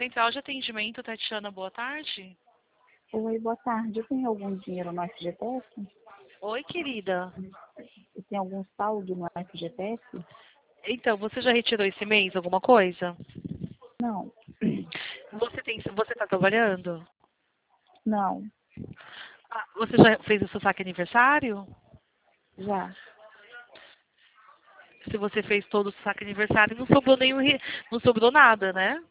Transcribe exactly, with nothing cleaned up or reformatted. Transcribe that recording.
Central de Atendimento, Tatiana, boa tarde. Oi, boa tarde. Eu tenho algum dinheiro no F G T S? Oi, querida. Eu tenho algum saldo no F G T S? Então, você já retirou esse mês alguma coisa? Não. Você tem, você está trabalhando? Não. Ah, você já fez o seu saque aniversário? Já. Se você fez todo o saque aniversário, não sobrou nenhum, re- não sobrou nada, né?